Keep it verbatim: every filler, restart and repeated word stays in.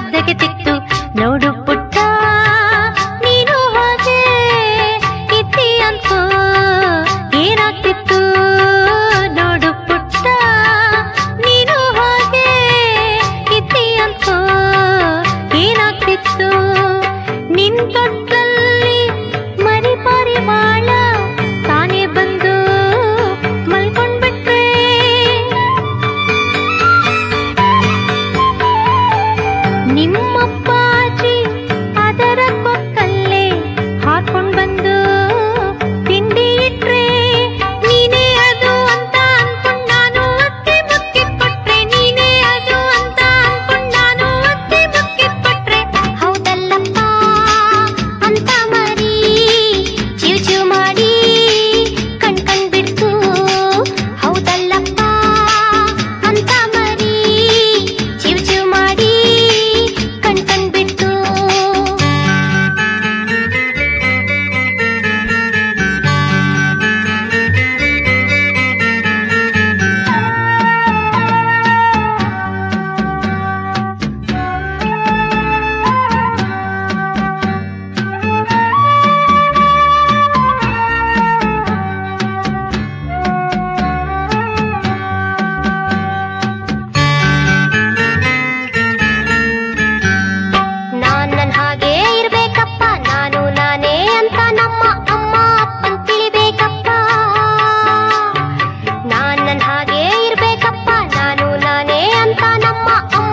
ಧಗೆತಿತ್ತು. ನೋಡು ಪುಟ್ಟ ನೀನು ಹಾಗೆ ಇದ್ದಿ ಅಂತೂ ಏನಾಗ್ತಿತ್ತು. ನೋಡು ಪುಟ್ಟ ನೀನು ಹಾಗೆ ಇದ್ದಿ ಅಂತೂ ಏನಾಗ್ತಿತ್ತು. ನಿನ್ ತೊಟ್ಟಲ್ಲಿ ಮರಿ ಪರಿವಾಳ ತಾನೇ ಬಂದು ಮಲ್ಕೊಂಡ್ಬಿಟ್ರೆ. ನಿಮ್ಮಪ್ಪಾಜಿ ಅದರ ಕೊಕ್ಕಲ್ಲೇ ಹಾಕೊಂಡ್ ಬಂದು ತಿಂಡಿ ಇಟ್ರೆ. ನೀನೇ ಅದು ಅಂತ ಅನ್ಕೊಂಡ್ ನಾನು ಅತ್ತೆ ಮುಕ್ಕಿದ್ ಕೊಟ್ರೆ. ನೀನೇ ಅದು ಅಂತ ಅನ್ಕೊಂಡ್ ನಾನು ಅತ್ತೆ ಮುಕ್ಕಿದ್ ಕೊಟ್ರೆ. ಹೌದಲ್ಲಪ್ಪ ಅಂತ ಮರಿ ಚಿವ್ ಚಿವ್ ಮಾಡಿ ಕಣ್ ಕಣ್ ಬಿಡ್ತು. ಹೌದಲ್ಲಪ್ಪ ಅಂತ ಮರಿ ಚಿವ್ ಚಿವ್ ಮಾಡಿ ಕಣ್ ಕಣ್ ಬಿಡ್ತು. ನಾನ್ ನನ್ ಹಾಗೆ ಇರ್ಬೇಕಪ್ಪ, ನಾನು ನಾನೇ ಅಂತ ನಮ್ಮ ಅಮ್ಮ ಅಪ್ಪನ್ ತಿಳಿಬೇಕಪ್ಪ. ನಾನ್ ನನ್ ಹಾಗೆ ಇರ್ಬೇಕಪ್ಪ, ನಾನು ನಾನೇ ಅಂತ ನಮ್ಮ ಅಮ್ಮ